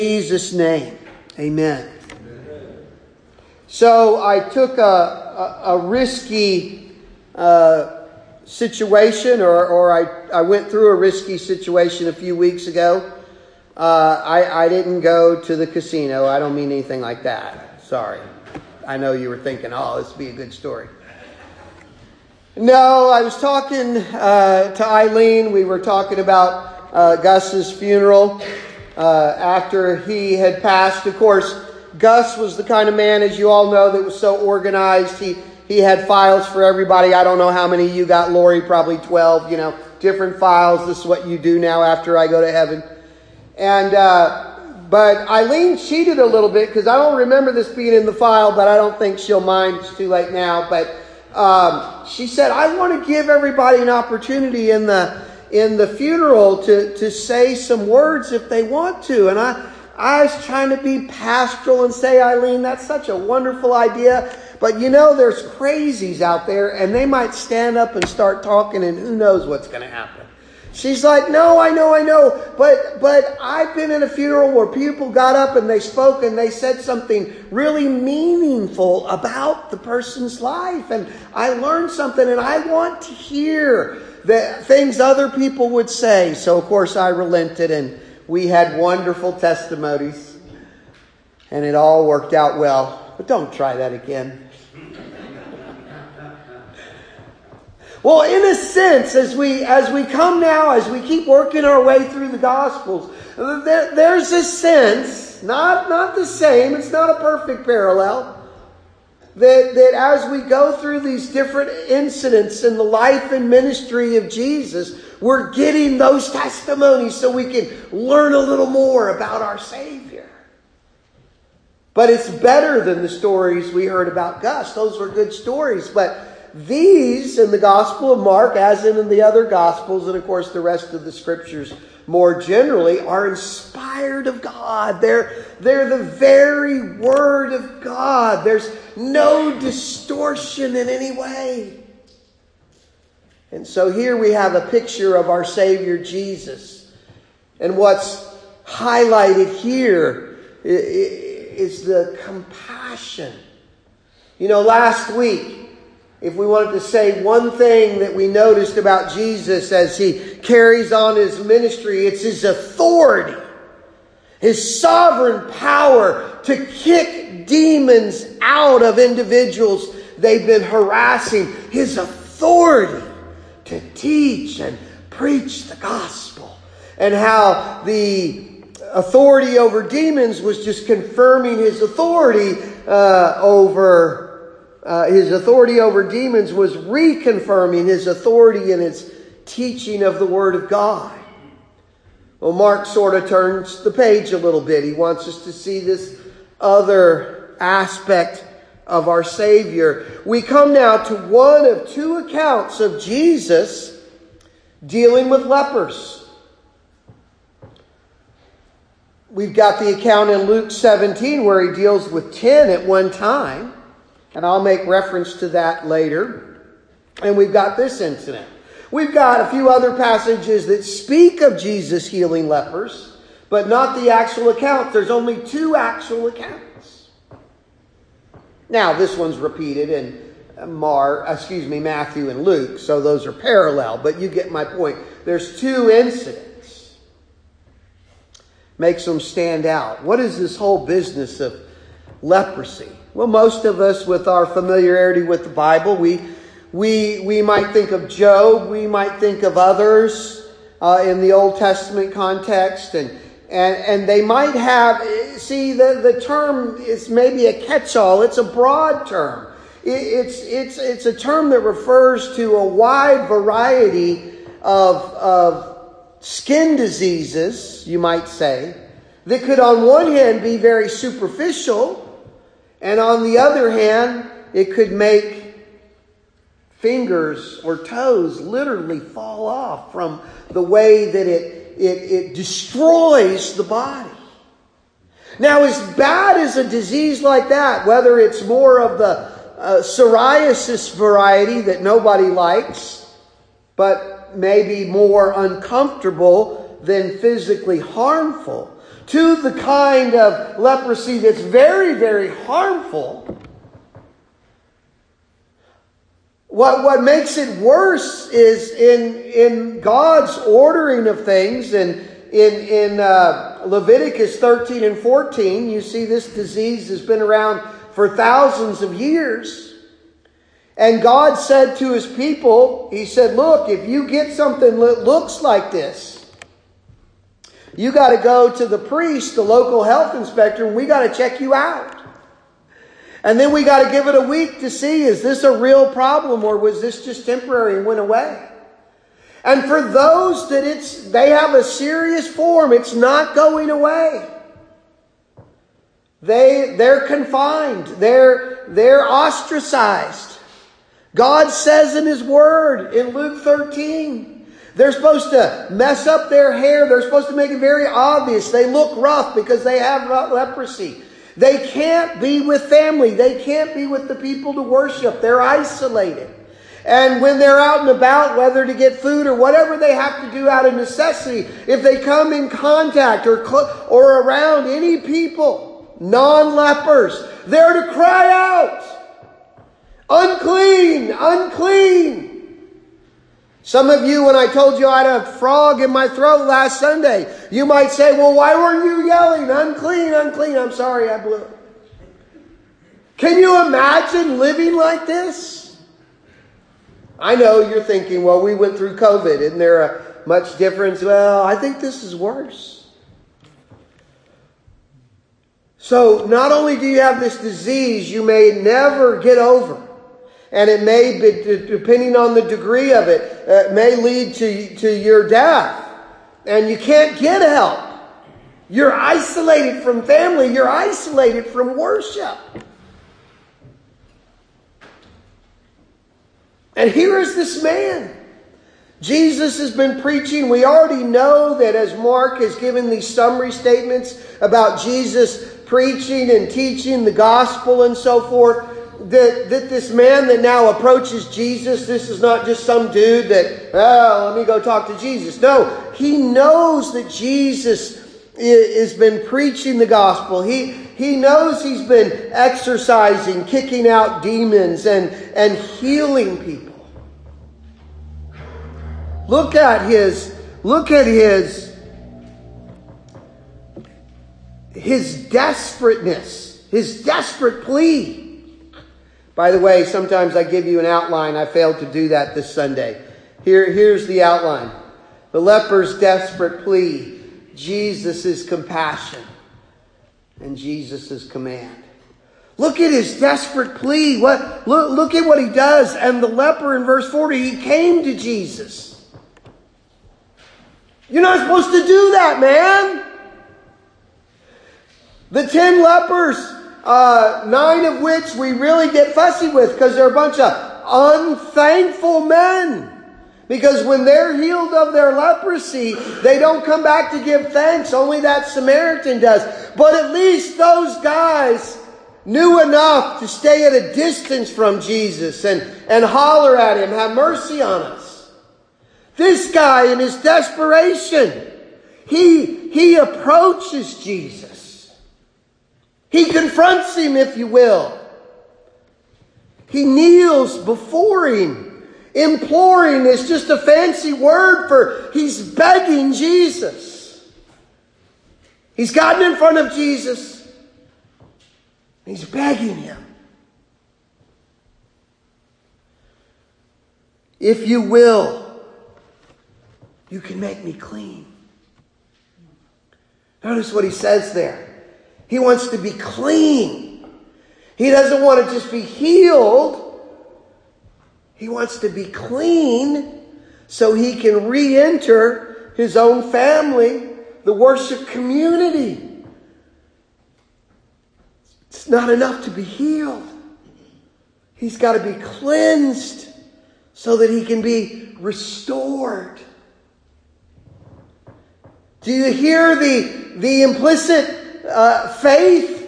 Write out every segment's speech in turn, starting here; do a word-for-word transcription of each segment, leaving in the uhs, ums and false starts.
Jesus' name, amen. Amen. So I took a, a, a risky uh, situation, or, or I, I went through a risky situation a few weeks ago. Uh, I, I didn't go to the casino. I don't mean anything like that. Sorry. I know you were thinking, oh, this would be a good story. No, I was talking uh, to Eileen. We were talking about uh, Gus's funeral. Uh, after he had passed, of course, Gus was the kind of man, as you all know, that was so organized. He he had files for everybody. I don't know how many you got, Lori, probably twelve, you know, different files. This is what you do now after I go to heaven. And, uh, but Eileen cheated a little bit because I don't remember this being in the file, but I don't think she'll mind. It's too late now. But um, she said, I want to give everybody an opportunity in the in the funeral to, to say some words if they want to. And I, I was trying to be pastoral and say, Eileen, that's such a wonderful idea. But you know, there's crazies out there and they might stand up and start talking and who knows what's going to happen. She's like, no, I know, I know. But, but I've been in a funeral where people got up and they spoke and they said something really meaningful about the person's life. And I learned something and I want to hear the things other people would say. So, of course, I relented and we had wonderful testimonies. And it all worked out well. But don't try that again. Well, in a sense, as we as we come now, as we keep working our way through the Gospels, there, there's a sense, not, not the same, it's not a perfect parallel, that, that as we go through these different incidents in the life and ministry of Jesus, we're getting those testimonies so we can learn a little more about our Savior. But it's better than the stories we heard about Gus. Those were good stories, but these in the Gospel of Mark, as in the other Gospels, and of course the rest of the Scriptures more generally, are inspired of God. They're, they're the very Word of God. There's no distortion in any way. And so here we have a picture of our Savior Jesus. And what's highlighted here is the compassion. You know, last week, if we wanted to say one thing that we noticed about Jesus as he carries on his ministry, it's his authority. His sovereign power to kick demons out of individuals they've been harassing. His authority to teach and preach the gospel. And how the authority over demons was just confirming his authority uh, over Uh, his authority over demons was reconfirming his authority in his teaching of the Word of God. Well, Mark sort of turns the page a little bit. He wants us to see this other aspect of our Savior. We come now to one of two accounts of Jesus dealing with lepers. We've got the account in Luke seventeen where he deals with ten at one time. And I'll make reference to that later. And we've got this incident. We've got a few other passages that speak of Jesus healing lepers, but not the actual account. There's only two actual accounts. Now, this one's repeated in Mark, excuse me, Matthew and Luke, so those are parallel, but you get my point. There's two incidents. Makes them stand out. What is this whole business of leprosy? Well, most of us, with our familiarity with the Bible, we we we might think of Job, we might think of others uh, in the Old Testament context, and and and they might have. See, the the term is maybe a catch-all. It's a broad term. It, it's it's it's a term that refers to a wide variety of of skin diseases, you might say, that could, on one hand, be very superficial. And on the other hand, it could make fingers or toes literally fall off from the way that it, it, it destroys the body. Now, as bad as a disease like that, whether it's more of the uh, psoriasis variety that nobody likes, but maybe more uncomfortable than physically harmful, to the kind of leprosy that's very, very harmful. What, what makes it worse is in, in God's ordering of things, and in, in uh, Leviticus thirteen and fourteen, you see this disease has been around for thousands of years. And God said to his people, he said, look, if you get something that looks like this, you got to go to the priest, the local health inspector, and we got to check you out. And then we got to give it a week to see, is this a real problem or was this just temporary and went away? And for those that it's they have a serious form, it's not going away. They, they're confined. They're, they're ostracized. God says in his word in Luke thirteen, they're supposed to mess up their hair. They're supposed to make it very obvious. They look rough because they have leprosy. They can't be with family. They can't be with the people to worship. They're isolated. And when they're out and about, whether to get food or whatever they have to do out of necessity, if they come in contact or, or around any people, non-lepers, they're to cry out, unclean, unclean. Some of you, when I told you I had a frog in my throat last Sunday, you might say, well, why weren't you yelling, unclean, unclean? I'm sorry, I blew it. Can you imagine living like this? I know you're thinking, well, we went through COVID. Isn't there a much difference? Well, I think this is worse. So not only do you have this disease you may never get over, and it may be, depending on the degree of it, uh, may lead to, to your death. And you can't get help. You're isolated from family. You're isolated from worship. And here is this man. Jesus has been preaching. We already know that as Mark has given these summary statements about Jesus preaching and teaching the gospel and so forth, That, that this man that now approaches Jesus, this is not just some dude that, oh, let me go talk to Jesus. No, he knows that Jesus has been preaching the gospel. He, he knows he's been exercising, kicking out demons and, and healing people. Look at his, look at his, his desperateness, his desperate plea. By the way, sometimes I give you an outline. I failed to do that this Sunday. Here, here's the outline. The leper's desperate plea, Jesus' compassion, and Jesus' command. Look at his desperate plea. What, look, look at what he does. And the leper in verse forty, he came to Jesus. You're not supposed to do that, man. The ten lepers, Uh, nine of which we really get fussy with because they're a bunch of unthankful men. Because when they're healed of their leprosy, they don't come back to give thanks. Only that Samaritan does. But at least those guys knew enough to stay at a distance from Jesus and, and holler at him, have mercy on us. This guy in his desperation, he, he approaches Jesus. He confronts him, if you will. He kneels before him. Imploring is just a fancy word for he's begging Jesus. He's gotten in front of Jesus. He's begging him. If you will, you can make me clean. Notice what he says there. He wants to be clean. He doesn't want to just be healed. He wants to be clean so he can re-enter his own family, the worship community. It's not enough to be healed. He's got to be cleansed so that he can be restored. Do you hear the, the implicit Uh, faith?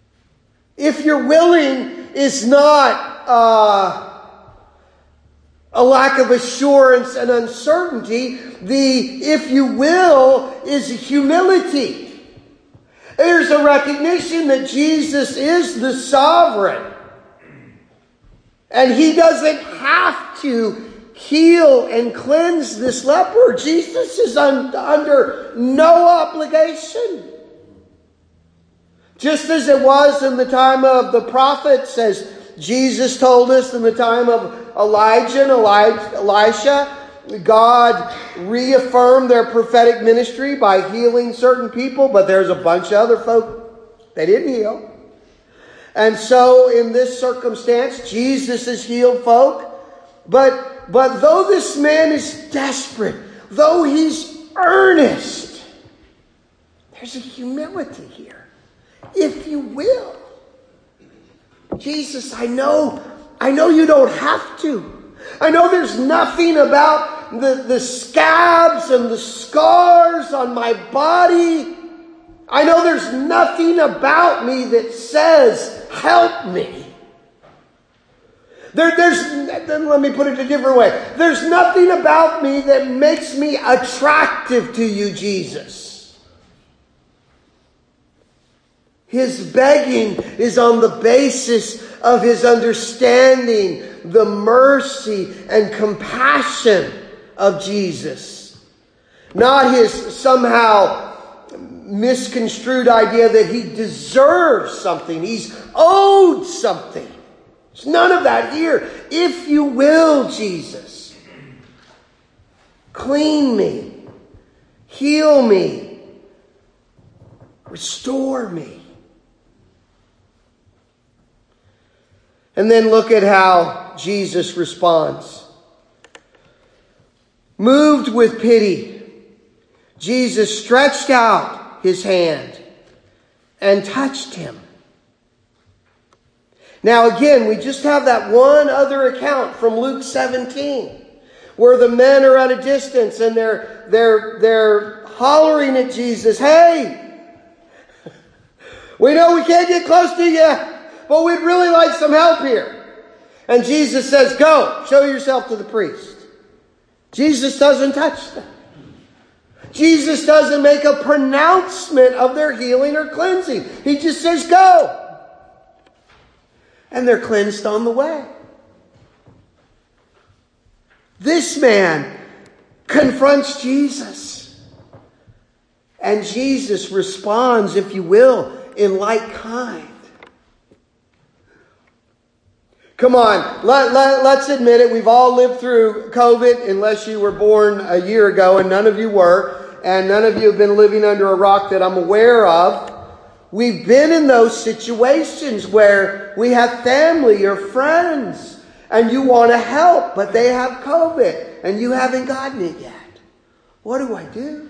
If you're willing, is not uh, a lack of assurance and uncertainty. The, if you will, is humility. There's a recognition that Jesus is the sovereign. And he doesn't have to heal and cleanse this leper. Jesus is un- under no obligation. Just as it was in the time of the prophets, as Jesus told us in the time of Elijah and Elijah, Elisha, God reaffirmed their prophetic ministry by healing certain people, but there's a bunch of other folk they didn't heal. And so in this circumstance, Jesus has healed folk. But, but though this man is desperate, though he's earnest, there's a humility here, if you will. Jesus, I know, I know you don't have to. I know there's nothing about the, the scabs and the scars on my body. I know there's nothing about me that says, help me. There, there's, let me put it a different way. There's nothing about me that makes me attractive to you, Jesus. His begging is on the basis of his understanding the mercy and compassion of Jesus. Not his somehow misconstrued idea that he deserves something. He's owed something. There's none of that here. If you will, Jesus, clean me, heal me, restore me. And then look at how Jesus responds. Moved with pity, Jesus stretched out his hand and touched him. Now again, we just have that one other account from Luke seventeen, where the men are at a distance and they're they're they're hollering at Jesus, "Hey, we know we can't get close to you, but we'd really like some help here." And Jesus says, "Go, show yourself to the priest." Jesus doesn't touch them. Jesus doesn't make a pronouncement of their healing or cleansing. He just says, "Go." And they're cleansed on the way. This man confronts Jesus. And Jesus responds, if you will, in like kind. Come on, let, let, let's admit it. We've all lived through COVID, unless you were born a year ago, and none of you were. And none of you have been living under a rock that I'm aware of. We've been in those situations where we have family or friends and you want to help, but they have COVID and you haven't gotten it yet. What do I do?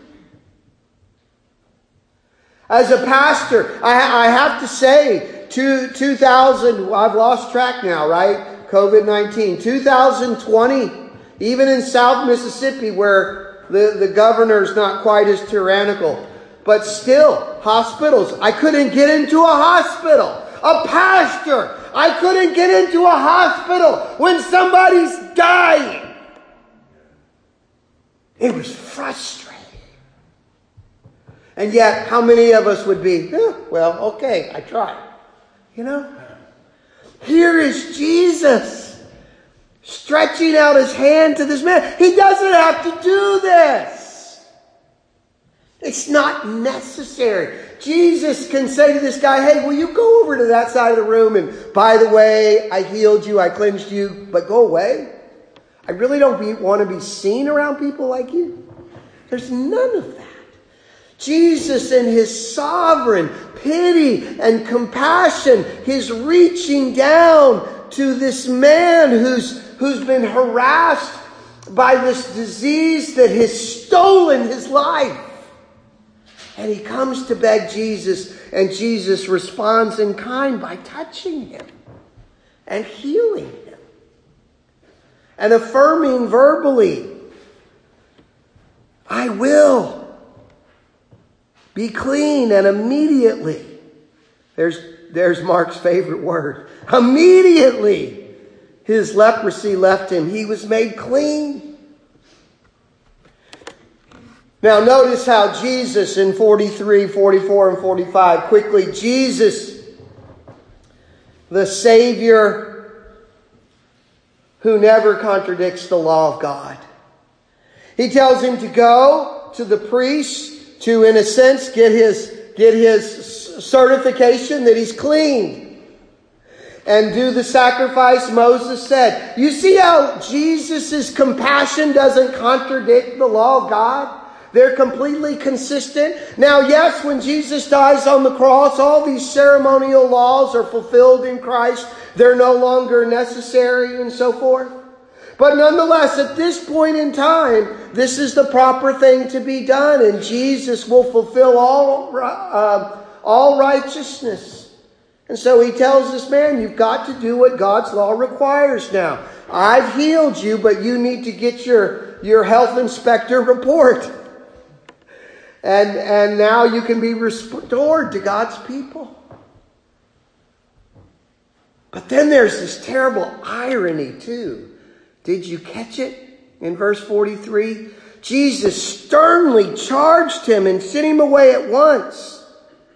As a pastor, I, I have to say, two, two thousand, I've lost track now, right? COVID nineteen. two thousand twenty, even in South Mississippi where the, the governor's not quite as tyrannical. But still, hospitals. I couldn't get into a hospital. A pastor. I couldn't get into a hospital when somebody's dying. It was frustrating. And yet, how many of us would be, eh, well, okay, I tried. You know? Here is Jesus stretching out his hand to this man. He doesn't have to do this. It's not necessary. Jesus can say to this guy, "Hey, will you go over to that side of the room? And by the way, I healed you, I cleansed you, but go away. I really don't be, want to be seen around people like you." There's none of that. Jesus in his sovereign pity and compassion, his reaching down to this man who's, who's been harassed by this disease that has stolen his life. And he comes to beg Jesus, and Jesus responds in kind by touching him and healing him and affirming verbally, "I will be clean." And immediately, there's, there's Mark's favorite word, immediately his leprosy left him. He was made clean. Now notice how Jesus in forty-three, forty-four, and forty-five, quickly, Jesus, the Savior who never contradicts the law of God. He tells him to go to the priest to, in a sense, get his, get his certification that he's clean. And do the sacrifice Moses said. You see how Jesus' compassion doesn't contradict the law of God? They're completely consistent. Now, yes, when Jesus dies on the cross, all these ceremonial laws are fulfilled in Christ. They're no longer necessary and so forth. But nonetheless, at this point in time, this is the proper thing to be done. And Jesus will fulfill all, uh, all righteousness. And so he tells this man, you've got to do what God's law requires now. I've healed you, but you need to get your, your health inspector report. And, and now you can be restored to God's people. But then there's this terrible irony too. Did you catch it in verse forty-three? Jesus sternly charged him and sent him away at once.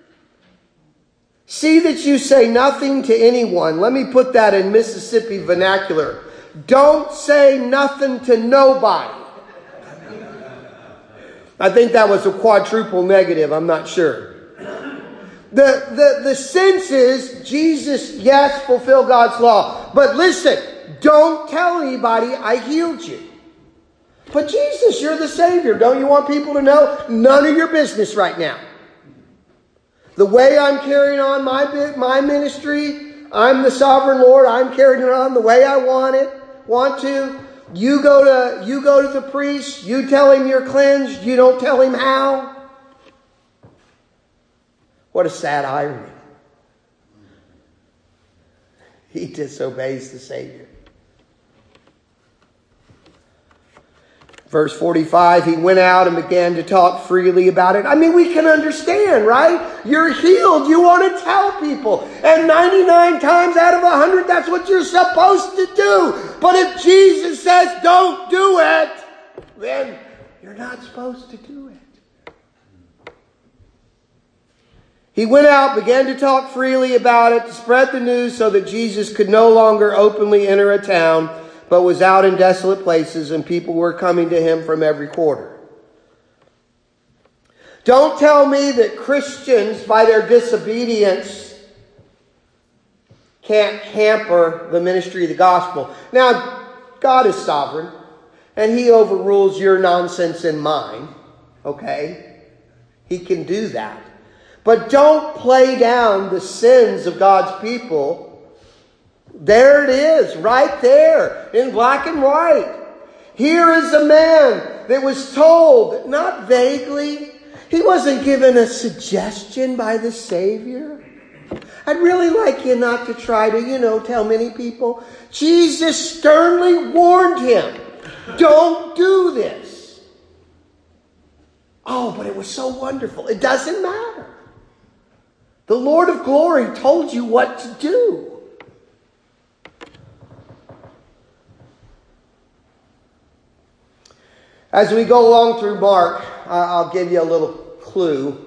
See that you say nothing to anyone. Let me put that in Mississippi vernacular. Don't say nothing to nobody. I think that was a quadruple negative. I'm not sure. The, the, the sense is, Jesus, yes, fulfill God's law. But listen, don't tell anybody I healed you. But Jesus, you're the Savior. Don't you want people to know? None of your business right now. The way I'm carrying on my, my ministry, I'm the sovereign Lord. I'm carrying it on the way I want it, want to. You go to, you go to the priest. You tell him you're cleansed. You don't tell him how. What a sad irony. He disobeys the Savior. Verse forty-five, he went out and began to talk freely about it. I mean, we can understand, right? You're healed. You want to tell people. And ninety-nine times out of one hundred, that's what you're supposed to do. But if Jesus says don't do it, then you're not supposed to do it. He went out, began to talk freely about it, to spread the news so that Jesus could no longer openly enter a town, but was out in desolate places, and people were coming to him from every quarter. Don't tell me that Christians, by their disobedience, can't hamper the ministry of the gospel. Now, God is sovereign, and he overrules your nonsense and mine. Okay? He can do that. But don't play down the sins of God's people. There it is, right there, in black and white. Here is a man that was told, not vaguely. He wasn't given a suggestion by the Savior. I'd really like you not to try to, you know, tell many people. Jesus sternly warned him, don't do this. Oh, but it was so wonderful. It doesn't matter. The Lord of glory told you what to do. As we go along through Mark, I'll give you a little clue.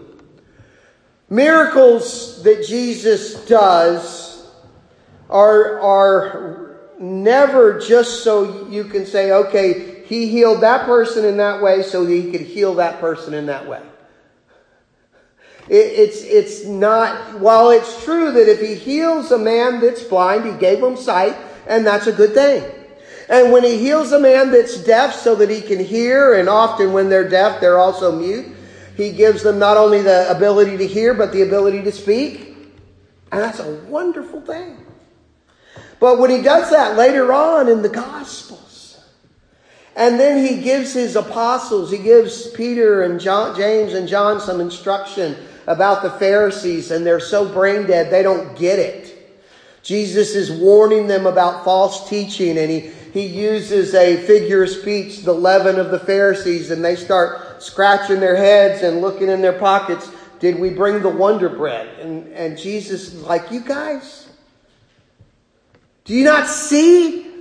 Miracles that Jesus does are, are never just so you can say, okay, he healed that person in that way so he could heal that person in that way. It, it's, it's not, while it's true that if he heals a man that's blind, he gave him sight, and that's a good thing. And when he heals a man that's deaf so that he can hear, and often when they're deaf, they're also mute, he gives them not only the ability to hear, but the ability to speak. And that's a wonderful thing. But when he does that later on in the Gospels, and then he gives his apostles, he gives Peter and John, James and John some instruction about the Pharisees, and they're so brain dead, they don't get it. Jesus is warning them about false teaching, and he He uses a figure of speech, the leaven of the Pharisees, and they start scratching their heads and looking in their pockets. Did we bring the Wonder Bread? And, and Jesus is like, you guys, do you not see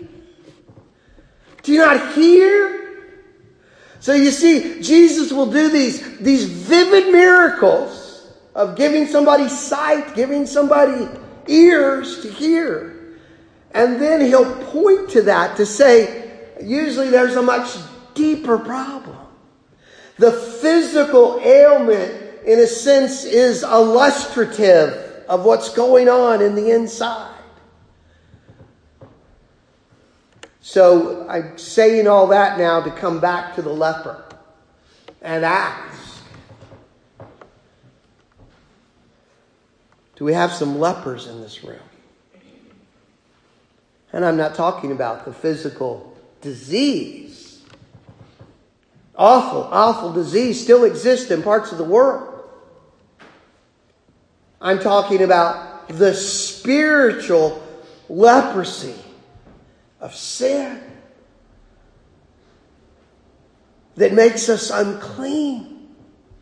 Do you not hear? So you see, Jesus will do these, these vivid miracles of giving somebody sight, giving somebody ears to hear. And then he'll point to that to say, usually there's a much deeper problem. The physical ailment, in a sense, is illustrative of what's going on in the inside. So I'm saying all that now to come back to the leper and ask, do we have some lepers in this room? And I'm not talking about the physical disease. Awful, awful disease still exists in parts of the world. I'm talking about the spiritual leprosy of sin that makes us unclean.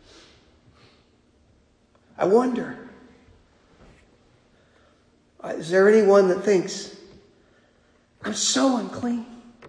I wonder, is there anyone that thinks, I'm so unclean?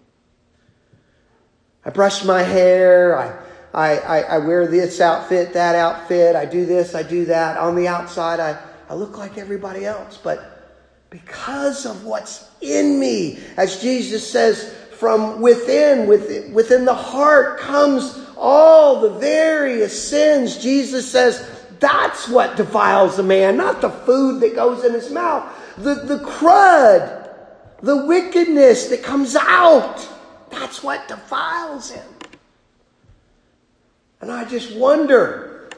I brush my hair, I, I, I, I wear this outfit, that outfit, I do this, I do that. On the outside, I, I look like everybody else, but because of what's in me, as Jesus says, from within, within, within the heart comes all the various sins. Jesus says that's what defiles a man, not the food that goes in his mouth. The, the crud, the wickedness that comes out, that's what defiles him. And I just wonder,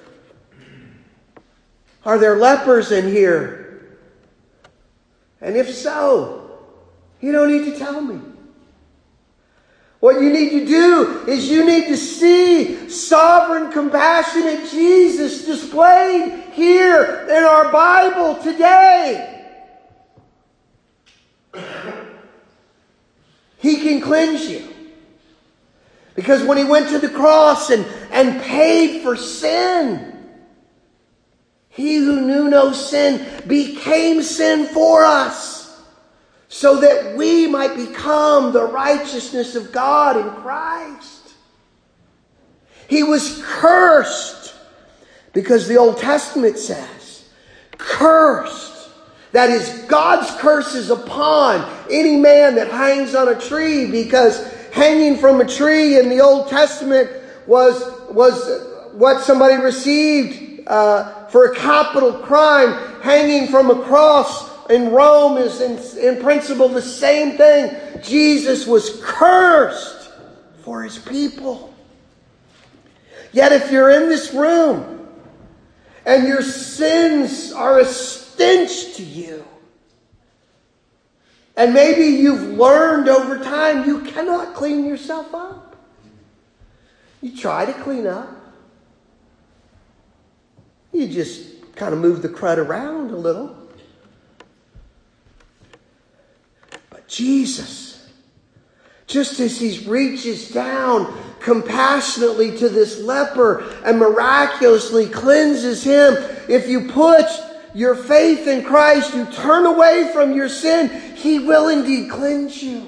are there lepers in here? And if so, you don't need to tell me. What you need to do is you need to see sovereign, compassionate Jesus displayed here in our Bible today. He can cleanse you. Because when he went to the cross and, and paid for sin, he who knew no sin became sin for us, so that we might become the righteousness of God in Christ. He was cursed, because the Old Testament says, cursed. That is, God's curse is upon any man that hangs on a tree, because hanging from a tree in the Old Testament was, was what somebody received Uh, for a capital crime. Hanging from a cross in Rome is in, in principle the same thing. Jesus was cursed for his people. Yet if you're in this room and your sins are a stench to you, and maybe you've learned over time you cannot clean yourself up. You try to clean up. You just kind of move the crud around a little. But Jesus, just as he reaches down compassionately to this leper and miraculously cleanses him, if you put your faith in Christ, you turn away from your sin, he will indeed cleanse you.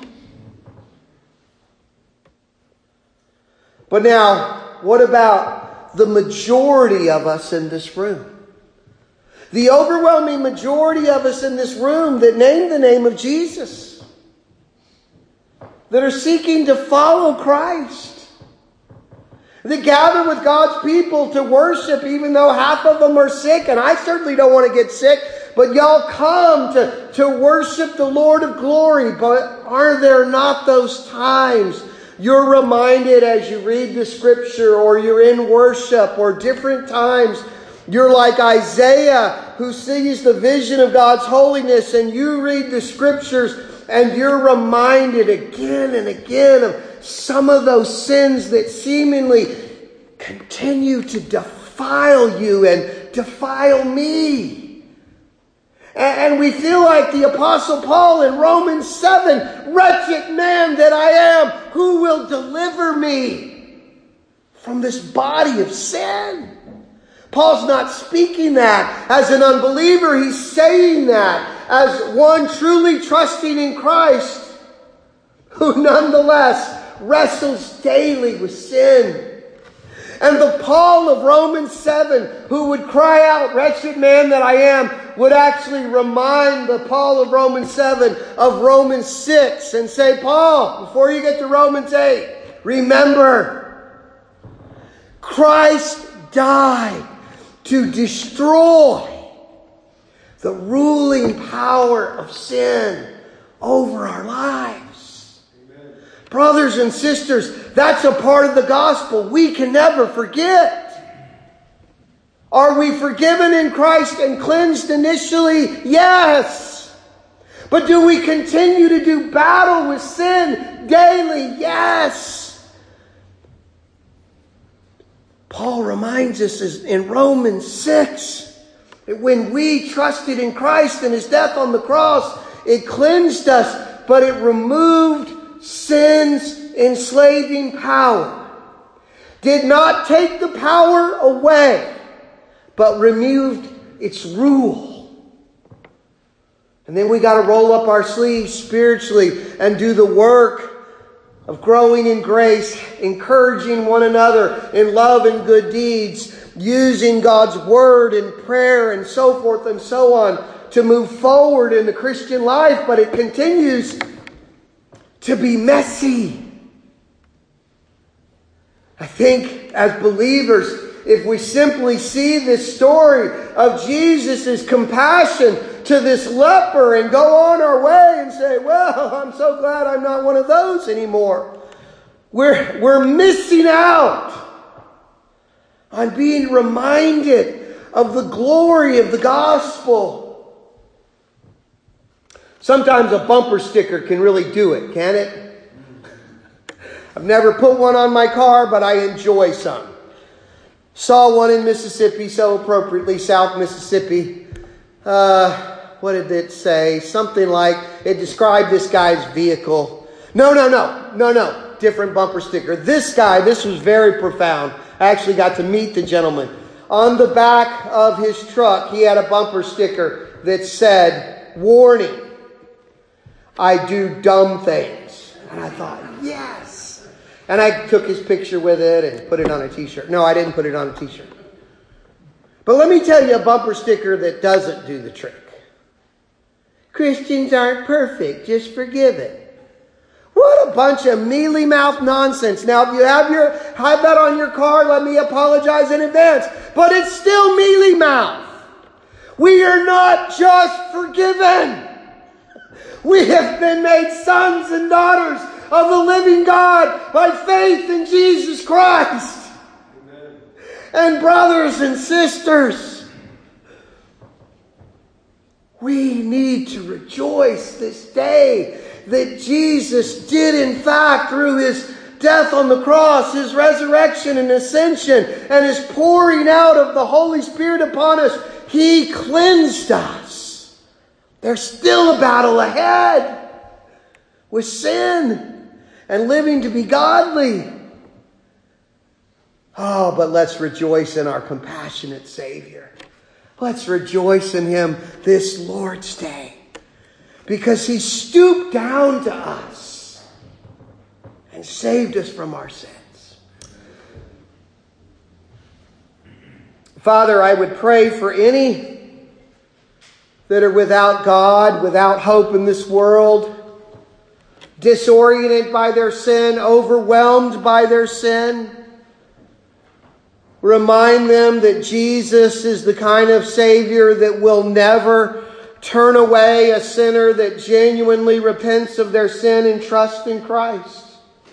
But now, what about the majority of us in this room? The overwhelming majority of us in this room that name the name of Jesus, that are seeking to follow Christ, that gather with God's people to worship, even though half of them are sick, and I certainly don't want to get sick, but y'all come to, to worship the Lord of glory. But are there not those times you're reminded as you read the scripture, or you're in worship, or different times you're like Isaiah, who sees the vision of God's holiness, and you read the scriptures and you're reminded again and again of some of those sins that seemingly continue to defile you and defile me. And we feel like the Apostle Paul in Romans seven, wretched man that I am, who will deliver me from this body of sin? Paul's not speaking that as an unbeliever. He's saying that as one truly trusting in Christ, who nonetheless wrestles daily with sin. And the Paul of Romans seven, who would cry out, "Wretched man that I am," would actually remind the Paul of Romans seven of Romans six and say, "Paul, before you get to Romans eight, remember, Christ died to destroy the ruling power of sin over our lives." Brothers and sisters, that's a part of the gospel we can never forget. Are we forgiven in Christ and cleansed initially? Yes. But do we continue to do battle with sin daily? Yes. Paul reminds us in Romans six that when we trusted in Christ and His death on the cross, it cleansed us, but it removed sin's enslaving power. Did not take the power away, but removed its rule. And then we got to roll up our sleeves spiritually and do the work of growing in grace, encouraging one another in love and good deeds, using God's word and prayer and so forth and so on to move forward in the Christian life. But it continues to be messy. I think as believers, if we simply see this story of Jesus' compassion to this leper and go on our way and say, "Well, I'm so glad I'm not one of those anymore," we're, we're missing out on being reminded of the glory of the gospel. Sometimes a bumper sticker can really do it, can't it? I've never put one on my car, but I enjoy some. Saw one in Mississippi, so appropriately, South Mississippi. Uh, what did it say? Something like, it described this guy's vehicle. No, no, no, no, no. Different bumper sticker. This guy, this was very profound. I actually got to meet the gentleman. On the back of his truck, he had a bumper sticker that said, "Warning, I do dumb things." And I thought, yes. And I took his picture with it and put it on a t-shirt. No, I didn't put it on a t-shirt. But let me tell you a bumper sticker that doesn't do the trick. "Christians aren't perfect, just forgive it." What a bunch of mealy-mouthed nonsense. Now, if you have your have that on your car, let me apologize in advance. But it's still mealy-mouthed. We are not just forgiven. We have been made sons and daughters of the living God by faith in Jesus Christ. Amen. And brothers and sisters, we need to rejoice this day that Jesus did in fact, through His death on the cross, His resurrection and ascension, and His pouring out of the Holy Spirit upon us, He cleansed us. There's still a battle ahead with sin and living to be godly. Oh, but let's rejoice in our compassionate Savior. Let's rejoice in Him this Lord's Day, because He stooped down to us and saved us from our sins. Father, I would pray for any that are without God, without hope in this world, disoriented by their sin, overwhelmed by their sin. Remind them that Jesus is the kind of Savior that will never turn away a sinner that genuinely repents of their sin and trusts in Christ.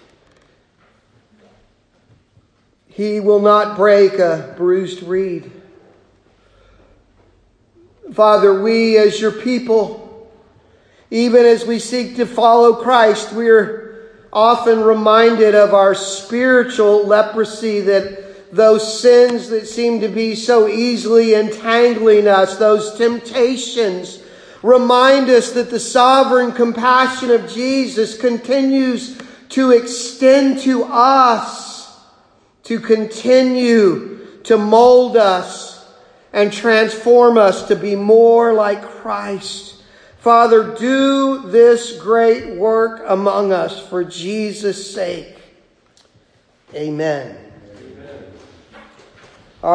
He will not break a bruised reed. Father, we as your people, even as we seek to follow Christ, we are often reminded of our spiritual leprosy, that those sins that seem to be so easily entangling us, those temptations, remind us that the sovereign compassion of Jesus continues to extend to us, to continue to mold us and transform us to be more like Christ. Father, do this great work among us for Jesus' sake. Amen.